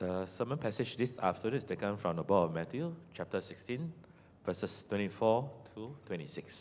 The sermon passage this afternoon is taken from the book of Matthew, chapter 16, verses 24 to 26.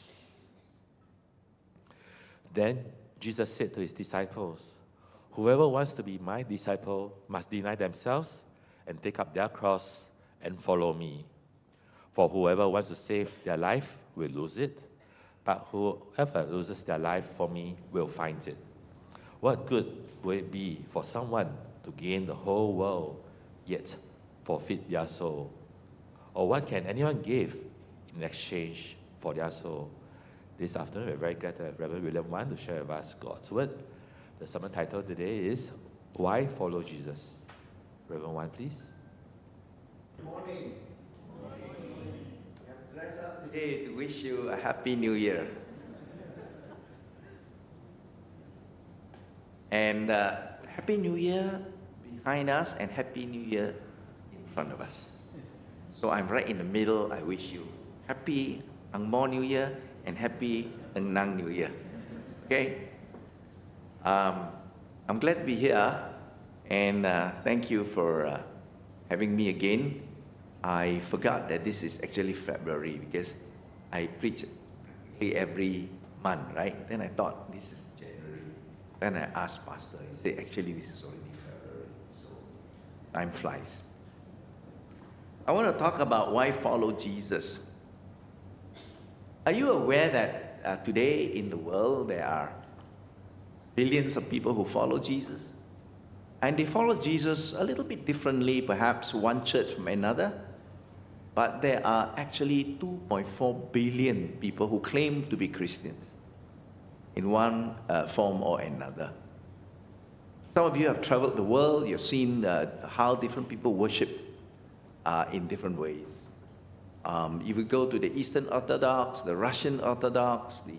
Then Jesus said to his disciples, "Whoever wants to be my disciple must deny themselves and take up their cross and follow me. For whoever wants to save their life will lose it, but whoever loses their life for me will find it. What good will it be for someone to gain the whole world, yet forfeit their soul? Or what can anyone give in exchange for their soul?" This afternoon, we're very glad to have Reverend William Wan to share with us God's Word. The sermon title today is, "Why Follow Jesus?" Reverend Wan, please. Good morning. I'm dressed up today to wish you a Happy New Year. And Happy New Year behind us and Happy New Year in front of us. So I'm right in the middle. I wish you Happy Ang Mo New Year and Happy Ng Nang New Year. Okay? I'm glad to be here, and thank you for having me again. I forgot that this is actually February because I preach every month, right? Then I thought this is January. Then I asked Pastor, he said, actually this is already February. So time flies. I want to talk about why follow Jesus. Are you aware that today in the world there are billions of people who follow Jesus? And they follow Jesus a little bit differently, perhaps one church from another. But there are actually 2.4 billion people who claim to be Christians in one form or another. Some of you have traveled the world. You've seen how different people worship in different ways. If you go to the Eastern Orthodox, the Russian Orthodox, the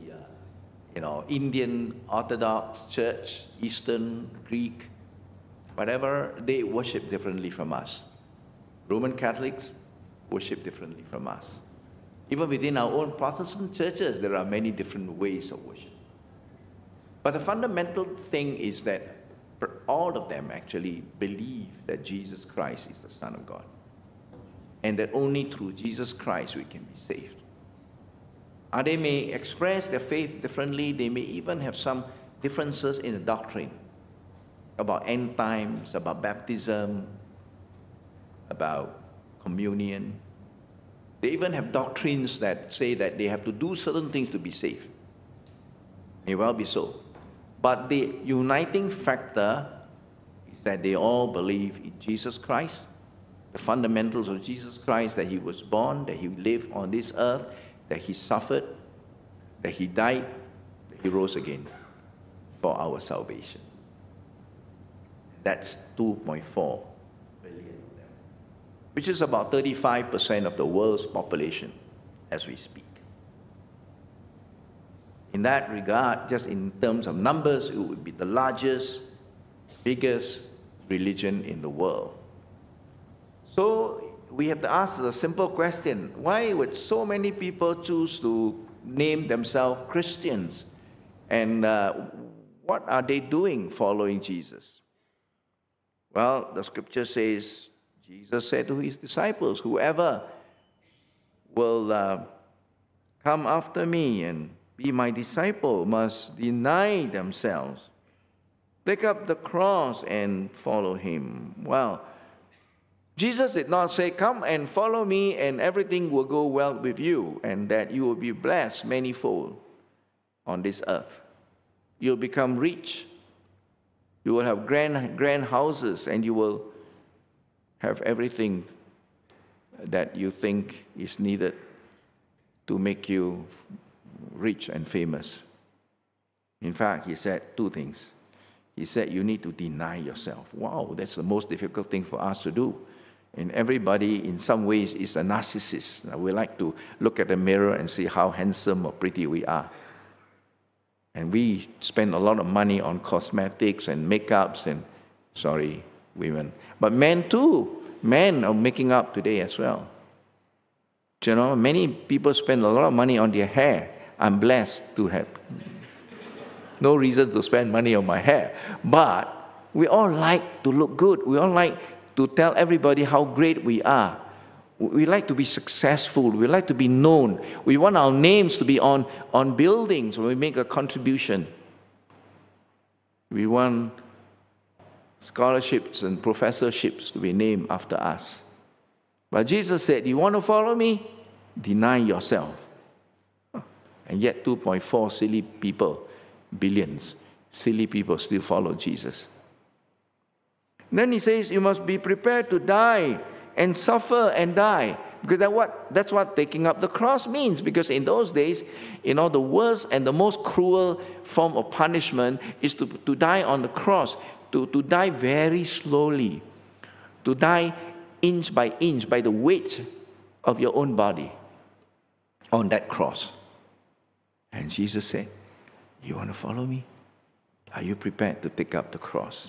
Indian Orthodox Church, Eastern, Greek, whatever, they worship differently from us. Roman Catholics worship differently from us. Even within our own Protestant churches, there are many different ways of worship. But the fundamental thing is that all of them actually believe that Jesus Christ is the Son of God, and that only through Jesus Christ we can be saved. They may express their faith differently. They may even have some differences in the doctrine about end times, about baptism, about communion. They even have doctrines that say that they have to do certain things to be saved. May well be so. But the uniting factor is that they all believe in Jesus Christ, the fundamentals of Jesus Christ, that he was born, that he lived on this earth, that he suffered, that he died, that he rose again for our salvation. That's 2.4 billion of them, which is about 35% of the world's population as we speak. In that regard, just in terms of numbers, it would be the largest, biggest religion in the world. So we have to ask the simple question, why would so many people choose to name themselves Christians? And what are they doing following Jesus? Well, the scripture says, Jesus said to his disciples, "Whoever will come after me and be my disciple must deny themselves, take up the cross and follow him." Well, Jesus did not say, "Come and follow me and everything will go well with you and that you will be blessed manifold on this earth. You'll become rich. You will have grand houses and you will have everything that you think is needed to make you rich and famous." In fact, he said two things. He said, you need to deny yourself. Wow, that's the most difficult thing for us to do. And everybody, in some ways, is a narcissist. We like to look at the mirror and see how handsome or pretty we are. And we spend a lot of money on cosmetics and makeups and, sorry, women. But men too. Men are making up today as well. You know, many people spend a lot of money on their hair. I'm blessed to have no reason to spend money on my hair. But we all like to look good. We all like to tell everybody how great we are. We like to be successful. We like to be known. We want our names to be on buildings when we make a contribution. We want scholarships and professorships to be named after us. But Jesus said, you want to follow me? Deny yourself. And yet 2.4 silly people, billions, silly people still follow Jesus. Then he says, you must be prepared to die and suffer and die. Because that's what taking up the cross means. Because in those days, the worst and the most cruel form of punishment is to die on the cross, to die very slowly, to die inch by inch by the weight of your own body on that cross. And Jesus said, you want to follow me? Are you prepared to take up the cross?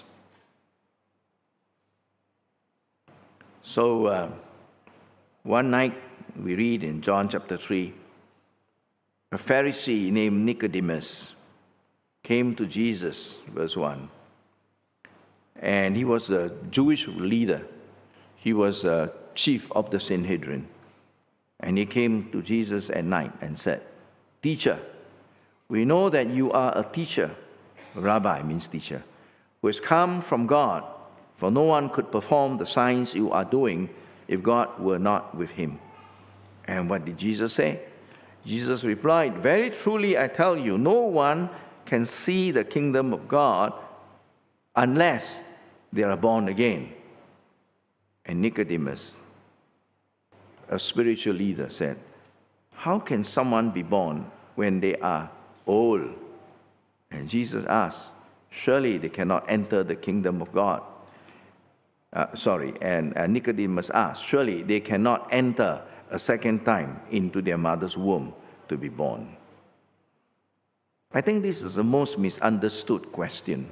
So one night, we read in John chapter 3, a Pharisee named Nicodemus came to Jesus, verse 1. And he was a Jewish leader. He was a chief of the Sanhedrin. And he came to Jesus at night and said, Teacher, we know that you are a teacher, rabbi means teacher, who has come from God, for no one could perform the signs you are doing if God were not with him. And what did Jesus say? Jesus replied, very truly I tell you, no one can see the kingdom of God unless they are born again. And Nicodemus, a spiritual leader, said, how can someone be born when they are old? And Jesus asked, surely they cannot enter the kingdom of God. And Nicodemus asked, surely they cannot enter a second time into their mother's womb to be born. I think this is the most misunderstood question.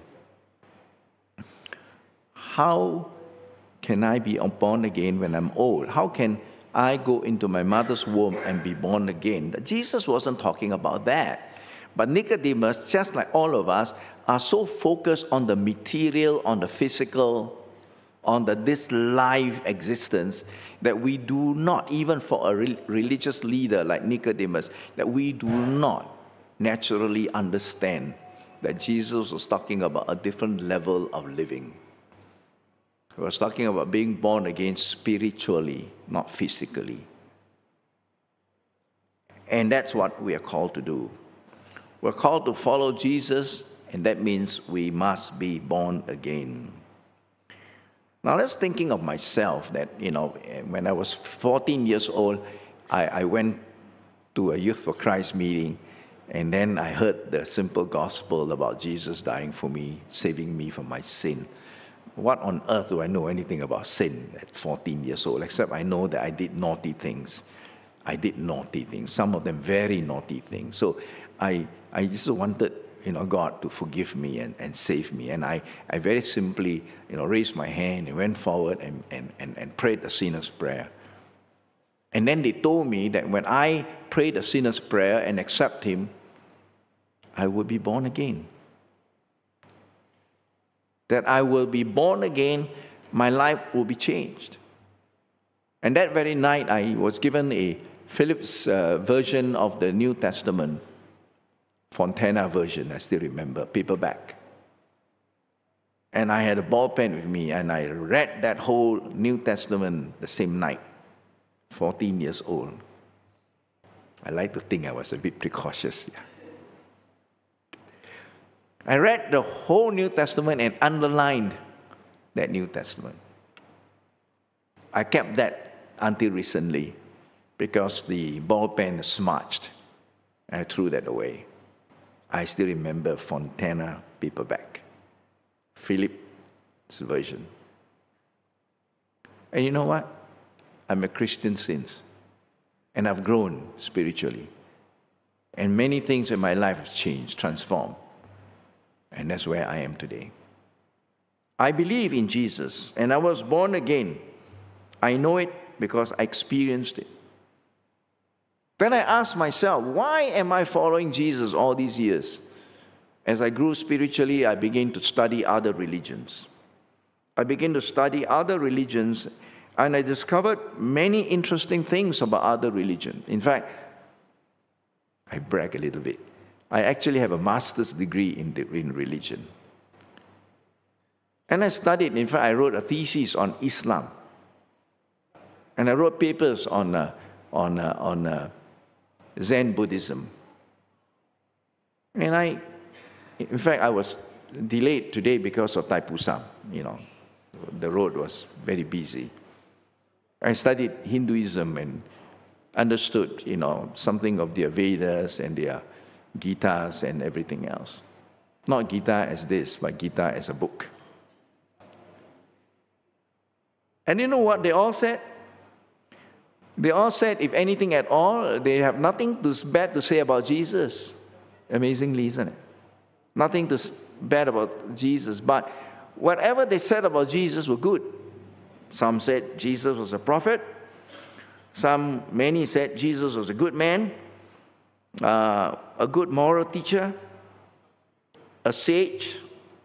How can I be born again when I'm old? How can I go into my mother's womb and be born again? Jesus wasn't talking about that. But Nicodemus, just like all of us, are so focused on the material, on the physical, on this life existence, that we do not, even for a religious leader like Nicodemus, that we do not naturally understand that Jesus was talking about a different level of living. He was talking about being born again spiritually, not physically. And that's what we are called to do. We're called to follow Jesus, and that means we must be born again. Now, let's thinking of myself that, when I was 14 years old, I went to a Youth for Christ meeting, and then I heard the simple gospel about Jesus dying for me, saving me from my sin. What on earth do I know anything about sin at 14 years old, except I know that I did naughty things. Some of them very naughty things. So I just wanted God to forgive me and save me. And I very simply, raised my hand and went forward and prayed the sinner's prayer. And then they told me that when I prayed the sinner's prayer and accept him, I would be born again. That I will be born again, my life will be changed. And that very night, I was given a Phillips version of the New Testament, Fontana version, I still remember, paperback. And I had a ball pen with me, and I read that whole New Testament the same night, 14 years old. I like to think I was a bit precautious. Yeah. I read the whole New Testament and underlined that New Testament. I kept that until recently because the ball pen smudged. I threw that away. I still remember Fontana paperback, Phillips version. And you know what? I'm a Christian since, and I've grown spiritually. And many things in my life have changed, transformed. And that's where I am today. I believe in Jesus, and I was born again. I know it because I experienced it. Then I asked myself, why am I following Jesus all these years? As I grew spiritually, I began to study other religions. I began to study other religions, and I discovered many interesting things about other religions. In fact, I brag a little bit. I actually have a master's degree in religion. And I studied, in fact, I wrote a thesis on Islam. And I wrote papers on Zen Buddhism. And in fact, I was delayed today because of Thaipusam. The road was very busy. I studied Hinduism and understood, something of their Vedas and their Gitas and everything else. Not Gita as this, but Gita as a book. And you know what they all said? They all said, if anything at all, they have nothing bad to say about Jesus. Amazingly, isn't it? Nothing bad about Jesus. But whatever they said about Jesus were good. Some said Jesus was a prophet. Many said Jesus was a good man, a good moral teacher, a sage.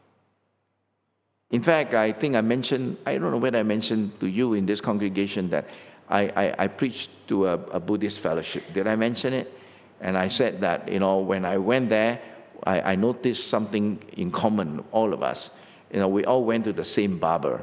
In fact, I think I don't know whether I mentioned to you in this congregation that I preached to a Buddhist fellowship. Did I mention it? And I said that, when I went there, I noticed something in common, all of us. We all went to the same barber.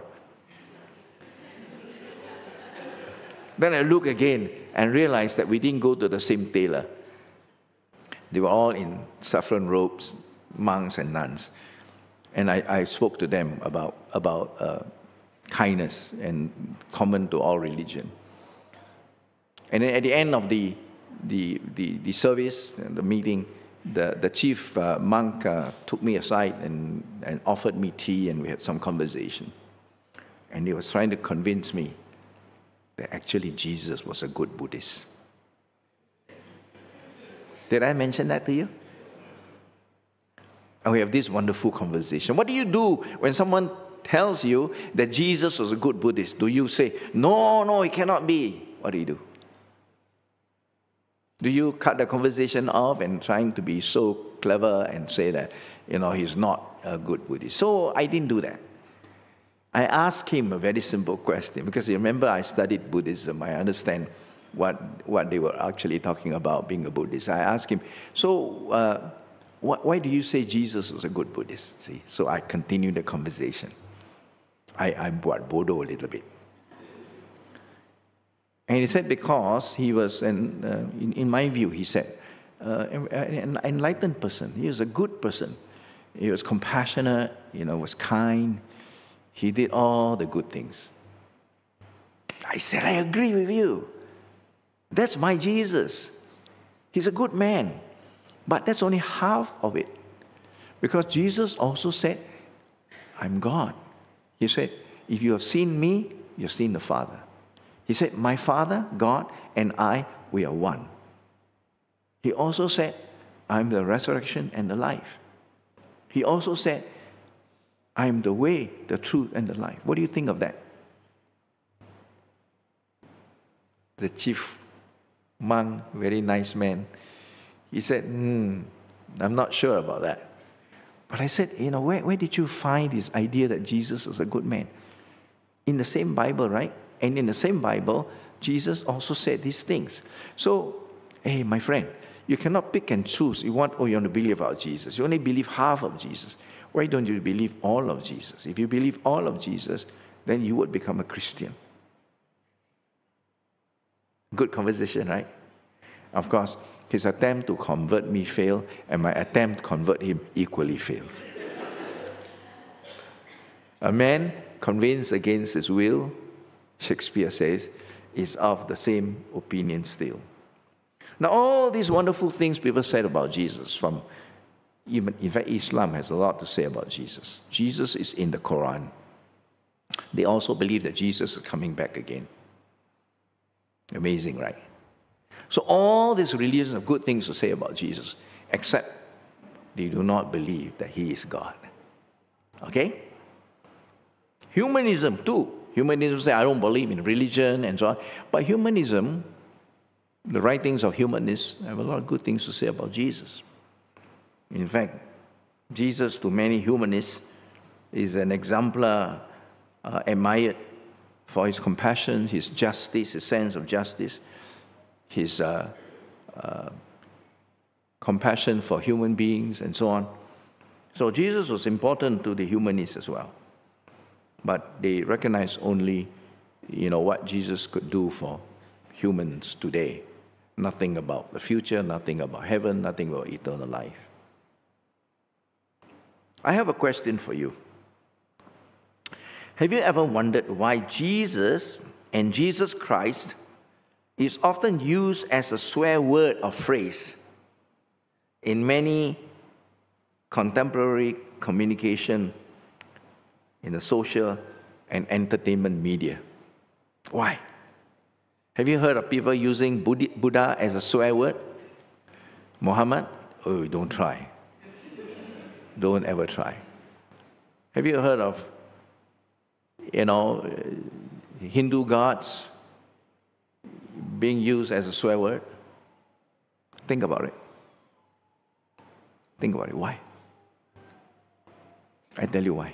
Then I looked again and realized that we didn't go to the same tailor. They were all in saffron robes, monks and nuns. And I spoke to them about kindness and common to all religion. And then at the end of the service, the meeting, the chief monk took me aside and offered me tea, and we had some conversation. And he was trying to convince me that actually Jesus was a good Buddhist. Did I mention that to you? And we have this wonderful conversation. What do you do when someone tells you that Jesus was a good Buddhist? Do you say, no, it cannot be? What do you do? Do you cut the conversation off and trying to be so clever and say that, he's not a good Buddhist? So I didn't do that. I asked him a very simple question, because you remember I studied Buddhism. I understand what they were actually talking about being a Buddhist. I asked him, so why do you say Jesus was a good Buddhist? See, so I continued the conversation. I brought Bodo a little bit. And he said because he was, in my view, he said, an enlightened person. He was a good person. He was compassionate, was kind. He did all the good things. I said, I agree with you. That's my Jesus. He's a good man. But that's only half of it. Because Jesus also said, I'm God. He said, if you have seen me, you've seen the Father. He said, my Father, God, and I, we are one. He also said, I'm the resurrection and the life. He also said, I am the way, the truth, and the life. What do you think of that? The chief monk, very nice man, he said, I'm not sure about that. But I said, where did you find this idea that Jesus is a good man? In the same Bible, right? And in the same Bible, Jesus also said these things. So, hey, my friend, you cannot pick and choose. You want to believe about Jesus. You only believe half of Jesus. Why don't you believe all of Jesus? If you believe all of Jesus, then you would become a Christian. Good conversation, right? Of course, his attempt to convert me failed, and my attempt to convert him equally failed. A man convinced against his will, Shakespeare says, is of the same opinion still. Now, all these wonderful things people said about Jesus, in fact, Islam has a lot to say about Jesus. Jesus is in the Quran. They also believe that Jesus is coming back again. Amazing, right? So all these religions have good things to say about Jesus, except they do not believe that he is God. Okay? Humanism too. Humanism say, I don't believe in religion and so on. But humanism, the writings of humanists have a lot of good things to say about Jesus. In fact, Jesus, to many humanists, is an exemplar admired for his compassion, his justice, his sense of justice, his compassion for human beings, and so on. So Jesus was important to the humanists as well. But they recognized only, what Jesus could do for humans today. Nothing about the future, nothing about heaven, nothing about eternal life. I have a question for you. Have you ever wondered why Jesus and Jesus Christ is often used as a swear word or phrase in many contemporary communication in the social and entertainment media? Why? Have you heard of people using Buddha as a swear word? Muhammad? Oh, don't try. Don't ever try. Have you heard of, Hindu gods being used as a swear word? Think about it. Think about it. Why? I tell you why.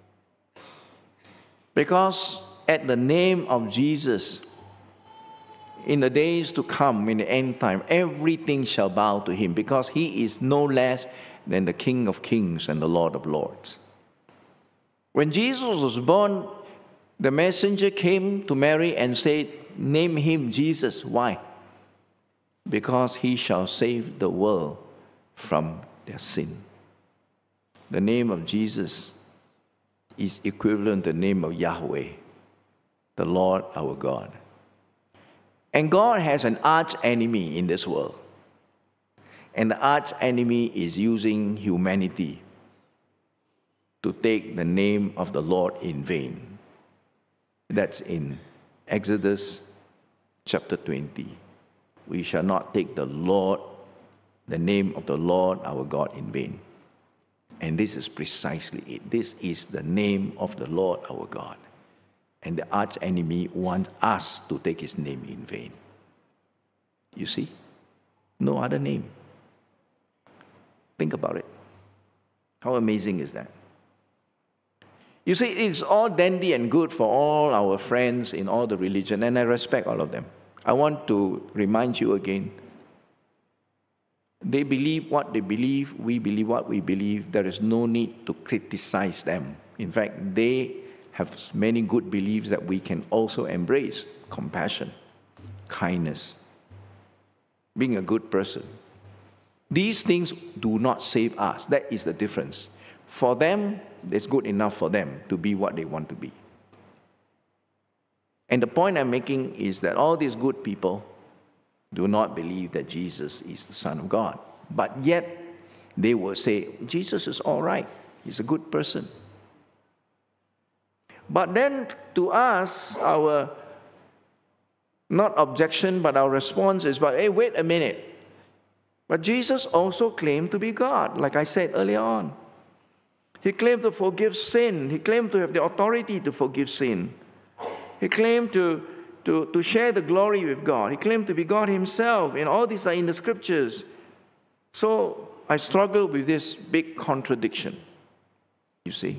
Because at the name of Jesus, in the days to come, in the end time, everything shall bow to him, because he is no less than the King of Kings and the Lord of Lords. When Jesus was born, the messenger came to Mary and said, name him Jesus. Why? Because he shall save the world from their sin. The name of Jesus is equivalent to the name of Yahweh, the Lord our God. And God has an arch enemy in this world. And the arch enemy is using humanity to take the name of the Lord in vain. That's in Exodus chapter 20. We shall not take the name of the Lord our God in vain. And this is precisely it. This is the name of the Lord our God. And the arch enemy wants us to take his name in vain. You see? No other name. Think about it. How amazing is that? You see, it's all dandy and good for all our friends in all the religion, and I respect all of them. I want to remind you again. They believe what they believe, we believe what we believe. There is no need to criticize them. In fact, they have many good beliefs that we can also embrace. Compassion, kindness, being a good person. These things do not save us. That is the difference. For them, it's good enough for them to be what they want to be. And the point I'm making is that all these good people do not believe that Jesus is the Son of God. But yet, they will say, Jesus is all right. He's a good person. But then to us, our, not objection, but our response is, but hey, wait a minute. But Jesus also claimed to be God, like I said earlier on. He claimed to forgive sin. He claimed to have the authority to forgive sin. He claimed to share the glory with God. He claimed to be God himself. And all these are in the scriptures. So I struggle with this big contradiction, you see.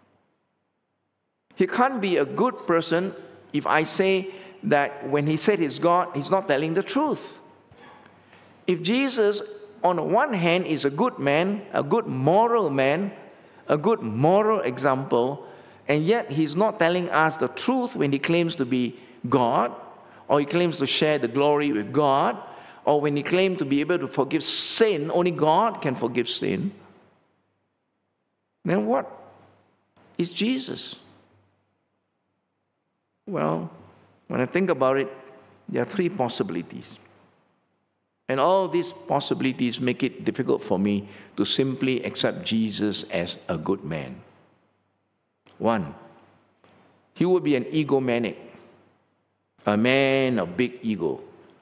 He can't be a good person if I say that when he said he's God, he's not telling the truth. If Jesus, on the one hand, is a good man, a good moral man, a good moral example, and yet he's not telling us the truth when he claims to be God, or he claims to share the glory with God, or when he claims to be able to forgive sin, only God can forgive sin, then what is Jesus? Well, when I think about it, there are three possibilities. And all these possibilities make it difficult for me to simply accept Jesus as a good man. One, he would be an egomaniac, a man of big ego,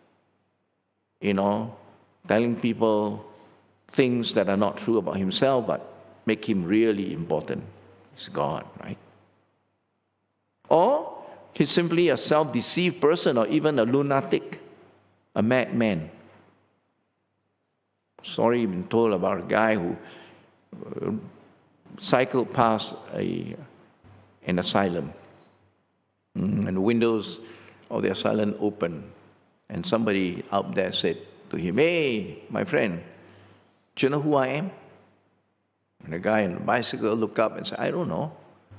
telling people things that are not true about himself, but make him really important. He's God, right? Or he's simply a self-deceived person, or even a lunatic, a madman. Sorry, I've been told about a guy who cycled past an asylum, And the windows of the asylum opened. And somebody out there said to him, "Hey, my friend, do you know who I am?" And the guy on the bicycle looked up and said, "I don't know.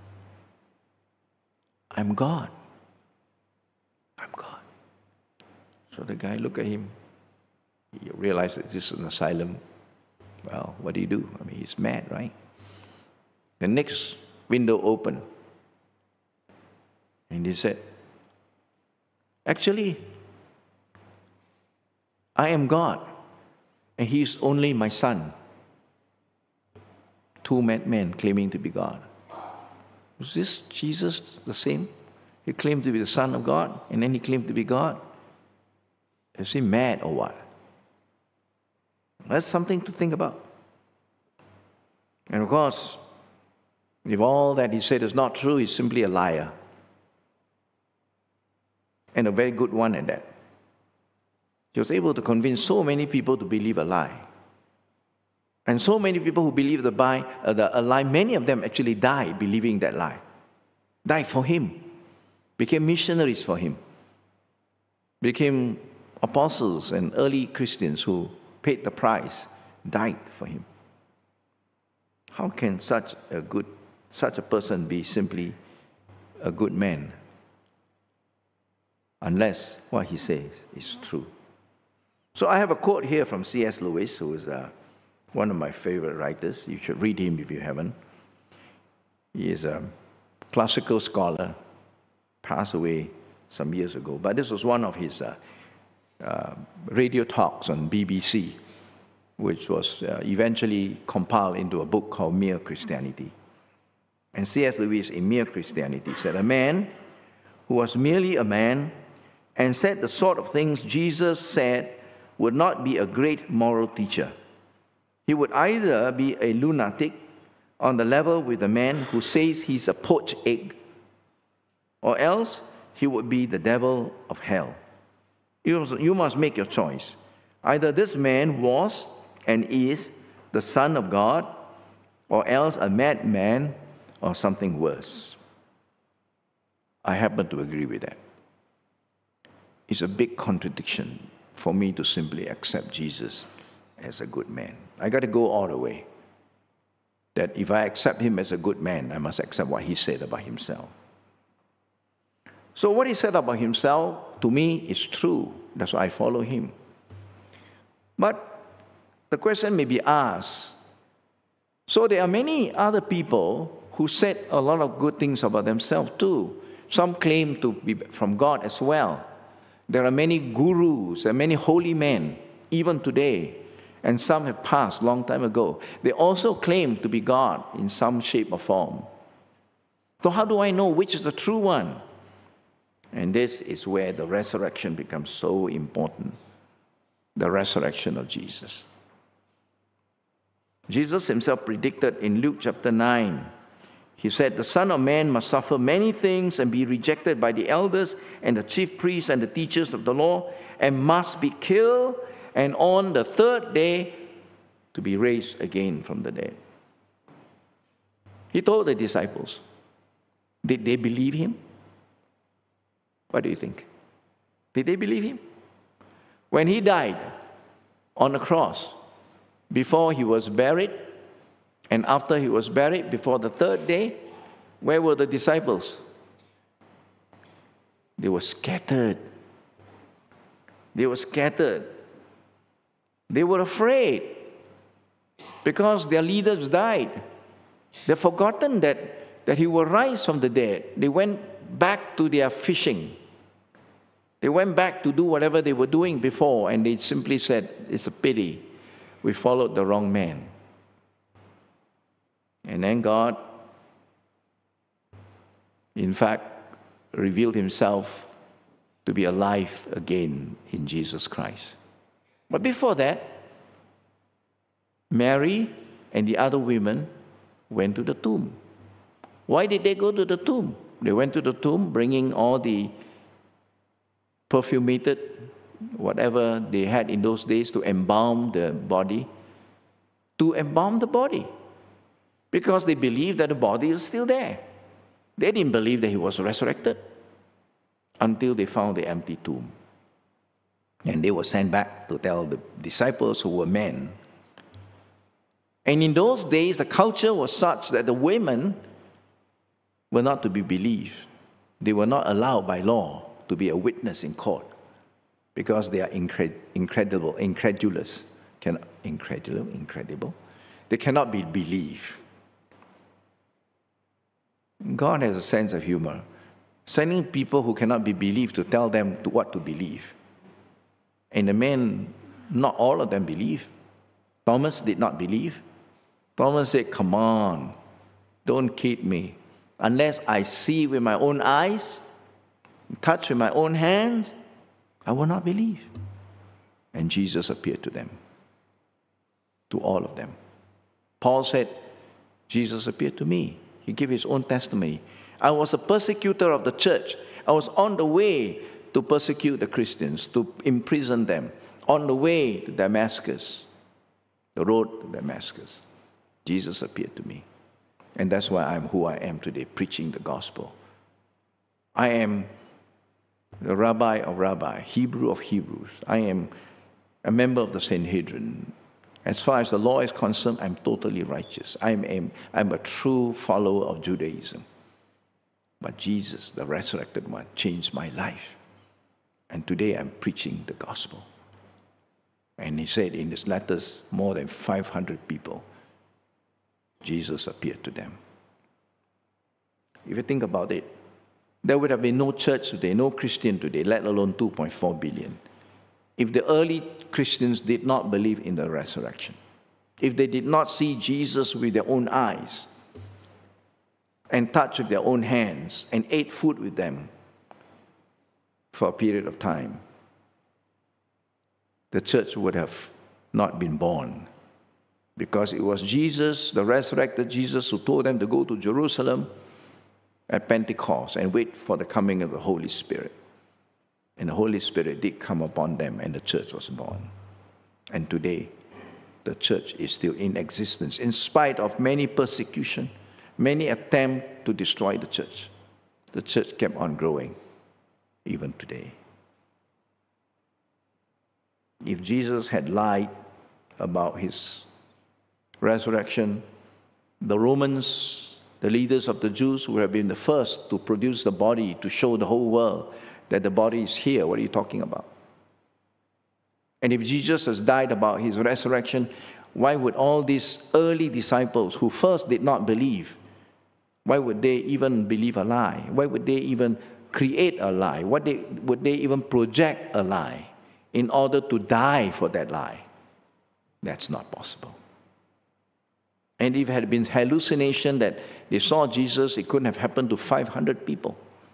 I'm God. I'm God." So the guy looked at him. He realized that this is an asylum. Well, what do you do? I mean, he's mad, right? The next window opened. And he said, "Actually, I am God, and he is only my son." Two madmen claiming to be God. Was this Jesus the same? He claimed to be the Son of God, and then he claimed to be God. Is he mad or what? That's something to think about. And of course, if all that he said is not true, he's simply a liar. And a very good one at that. He was able to convince so many people to believe a lie. And so many people who believe a lie, many of them actually died believing that lie. Died for him. Became missionaries for him. Became apostles and early Christians who paid the price, died for him. How can such a person be simply a good man? Unless what he says is true. So I have a quote here from C.S. Lewis, who is one of my favorite writers. You should read him if you haven't. He is a classical scholar, passed away some years ago. But this was one of his radio talks on BBC, which was eventually compiled into a book called Mere Christianity. And C.S. Lewis in Mere Christianity said, "A man who was merely a man and said the sort of things Jesus said would not be a great moral teacher. He would either be a lunatic on the level with a man who says he's a poached egg, or else he would be the devil of hell. You must make your choice. Either this man was and is the Son of God, or else a madman or something worse." I happen to agree with that. It's a big contradiction for me to simply accept Jesus as a good man. I got to go all the way. That if I accept him as a good man, I must accept what he said about himself. So what he said about himself, to me, is true. That's why I follow him. But the question may be asked, so there are many other people who said a lot of good things about themselves too. Some claim to be from God as well. There are many gurus and many holy men, even today, and some have passed long time ago. They also claim to be God in some shape or form. So how do I know which is the true one? And this is where the resurrection becomes so important. The resurrection of Jesus. Jesus himself predicted in Luke chapter 9. He said, "The Son of Man must suffer many things and be rejected by the elders and the chief priests and the teachers of the law, and must be killed, and on the third day to be raised again from the dead." He told the disciples. Did they believe him? What do you think? Did they believe him? When he died on the cross, before he was buried, and after he was buried, before the third day, where were the disciples? They were scattered. They were scattered. They were afraid because their leaders died. They've forgotten that he will rise from the dead. They went back to their fishing. They went back to do whatever they were doing before, and they simply said, "It's a pity. We followed the wrong man." And then God, in fact, revealed himself to be alive again in Jesus Christ. But before that, Mary and the other women went to the tomb. Why did they go to the tomb? They went to the tomb bringing all the perfumated, whatever they had in those days to embalm the body, because they believed that the body was still there. They didn't believe that he was resurrected. until they found the empty tomb. And they were sent back to tell the disciples, who were men. And in those days, the culture was such that the women were not to be believed. They were not allowed by law to be a witness in court because they are incredible. They cannot be believed. God has a sense of humor, sending people who cannot be believed to tell them what to believe. And the men, not all of them believe. Thomas did not believe. Thomas said, "Come on, don't kid me. Unless I see with my own eyes, touch with my own hands, I will not believe." And Jesus appeared to them, to all of them. Paul said, "Jesus appeared to me." He gave his own testimony. "I was a persecutor of the church. I was on the way to persecute the Christians, to imprison them, on the way to Damascus, the road to Damascus. Jesus appeared to me. And that's why I'm who I am today, preaching the gospel. I am the rabbi of rabbis, Hebrew of Hebrews. I am a member of the Sanhedrin. As far as the law is concerned, I'm totally righteous. I'm a true follower of Judaism. But Jesus, the resurrected one, changed my life. And today I'm preaching the gospel." And he said in his letters, more than 500 people, Jesus appeared to them. If you think about it, there would have been no church today, no Christian today, let alone 2.4 billion, if the early Christians did not believe in the resurrection, if they did not see Jesus with their own eyes and touch with their own hands and ate food with them for a period of time, the church would have not been born. Because it was Jesus, the resurrected Jesus, who told them to go to Jerusalem at Pentecost and wait for the coming of the Holy Spirit. And the Holy Spirit did come upon them, and the church was born. And today, the church is still in existence, in spite of many persecution, many attempts to destroy the church. The church kept on growing, even today. If Jesus had lied about his resurrection, the Romans, the leaders of the Jews, would have been the first to produce the body to show the whole world that the body is here. What are you talking about? And if Jesus has died about his resurrection, why would all these early disciples who first did not believe, why would they even believe a lie? Why would they even create a lie? Would they even project a lie in order to die for that lie? That's not possible. And if it had been hallucination that they saw Jesus, it couldn't have happened to 500 people.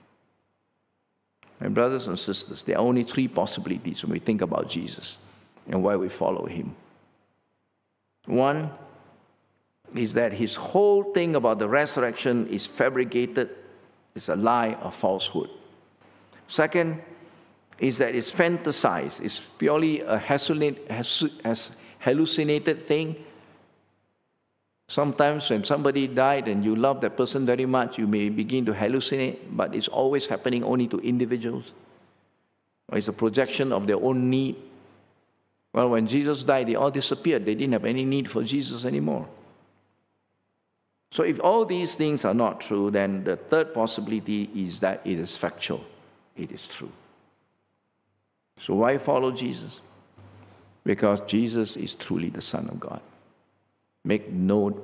My brothers and sisters, there are only three possibilities when we think about Jesus and why we follow him. One is that his whole thing about the resurrection is fabricated, it's a lie, a falsehood. Second is that it's fantasized, it's purely a hallucinated thing. Sometimes when somebody died and you love that person very much, you may begin to hallucinate, but it's always happening only to individuals. Or it's a projection of their own need. Well, when Jesus died, they all disappeared. They didn't have any need for Jesus anymore. So if all these things are not true, then the third possibility is that it is factual. It is true. So why follow Jesus? Because Jesus is truly the Son of God. Make no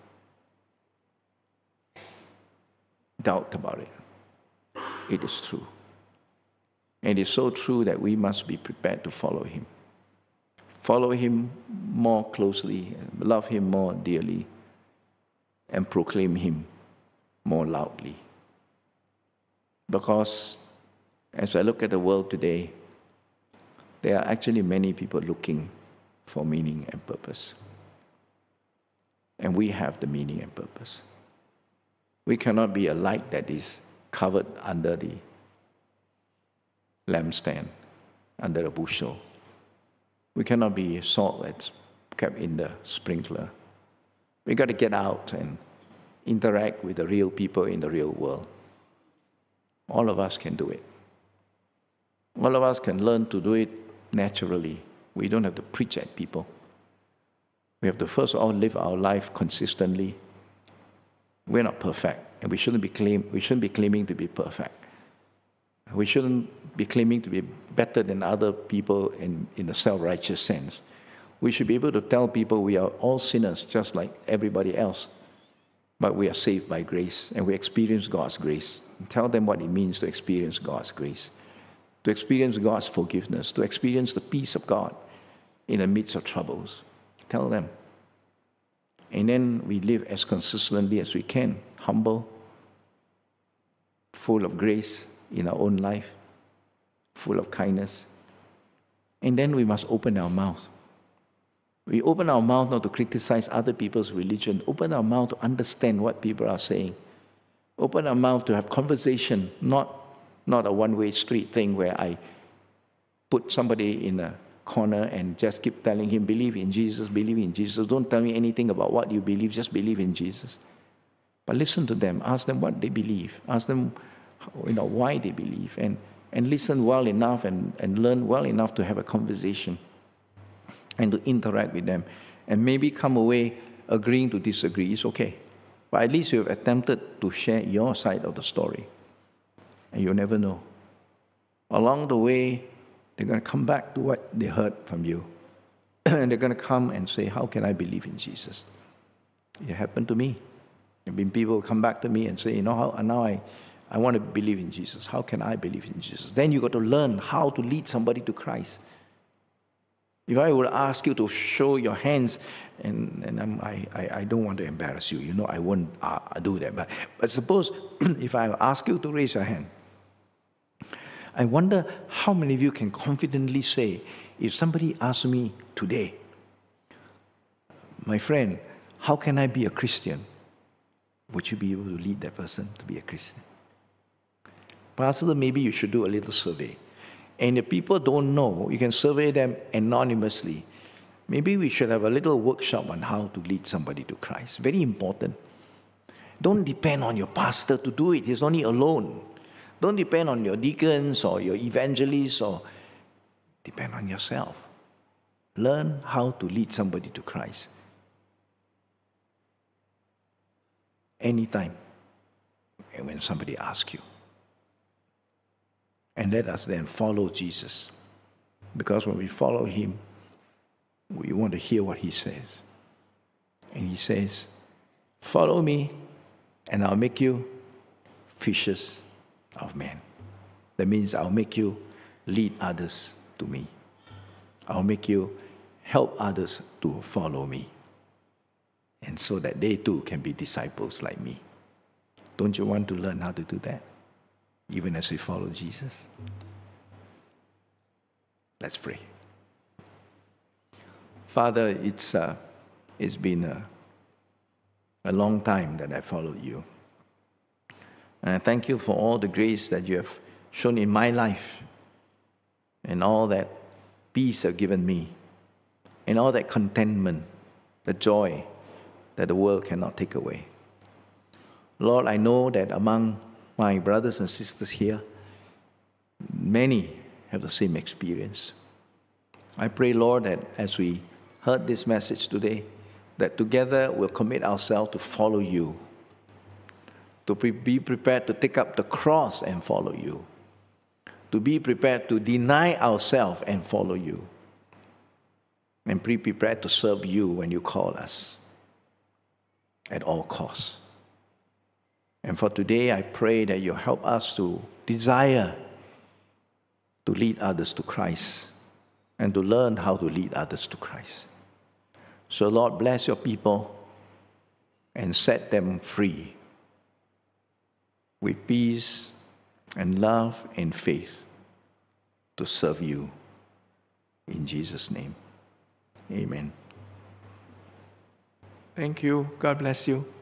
doubt about it. It is true. And it is so true that we must be prepared to follow him. Follow him more closely, love him more dearly, and proclaim him more loudly. Because as I look at the world today, there are actually many people looking for meaning and purpose. And we have the meaning and purpose. We cannot be a light that is covered under the lampstand, under the bushel. We cannot be salt that's kept in the sprinkler. We got to get out and interact with the real people in the real world. All of us can do it. All of us can learn to do it naturally. We don't have to preach at people. We have to first of all live our life consistently. We're not perfect, and we shouldn't be claiming to be perfect. We shouldn't be claiming to be better than other people in a self-righteous sense. We should be able to tell people we are all sinners just like everybody else, but we are saved by grace and we experience God's grace. And tell them what it means to experience God's grace, to experience God's forgiveness, to experience the peace of God in the midst of troubles. Tell them. And then we live as consistently as we can, humble, full of grace in our own life, full of kindness. And then we must open our mouth. We open our mouth not to criticize other people's religion, open our mouth to understand what people are saying. Open our mouth to have conversation, not a one-way street thing where I put somebody in a corner and just keep telling him, believe in Jesus, believe in Jesus. Don't tell me anything about what you believe, just believe in Jesus. But listen to them, ask them what they believe, ask them why they believe, and listen well enough and learn well enough to have a conversation and to interact with them. And maybe come away agreeing to disagree, it's okay. But at least you have attempted to share your side of the story. And you'll never know. Along the way, they're going to come back to what they heard from you. And they're going to come and say, how can I believe in Jesus? It happened to me. There have been people who come back to me and say, now I want to believe in Jesus. How can I believe in Jesus? Then you got to learn how to lead somebody to Christ. If I would ask you to show your hands, and I don't want to embarrass you, I won't do that. But suppose if I ask you to raise your hand, I wonder how many of you can confidently say, if somebody asks me today, my friend, how can I be a Christian? Would you be able to lead that person to be a Christian? Pastor, maybe you should do a little survey. And if people don't know, you can survey them anonymously. Maybe we should have a little workshop on how to lead somebody to Christ. Very important. Don't depend on your pastor to do it. He's only alone. Don't depend on your deacons or your evangelists, or depend on yourself. Learn how to lead somebody to Christ. Anytime. And when somebody asks you. And let us then follow Jesus. Because when we follow him, we want to hear what he says. And he says, follow me, and I'll make you fishers of men. That means I'll make you lead others to me. I'll make you help others to follow me. And so that they too can be disciples like me. Don't you want to learn how to do that? Even as we follow Jesus? Let's pray. Father, it's been a long time that I followed you. And I thank you for all the grace that you have shown in my life, and all that peace you've given me, and all that contentment, the joy that the world cannot take away. Lord, I know that among my brothers and sisters here, many have the same experience. I pray, Lord, that as we heard this message today, that together we'll commit ourselves to follow you, to be prepared to take up the cross and follow you, to be prepared to deny ourselves and follow you, and be prepared to serve you when you call us at all costs. And for today, I pray that you help us to desire to lead others to Christ and to learn how to lead others to Christ. So, Lord, bless your people and set them free with peace and love and faith to serve you. In Jesus' name, amen. Thank you. God bless you.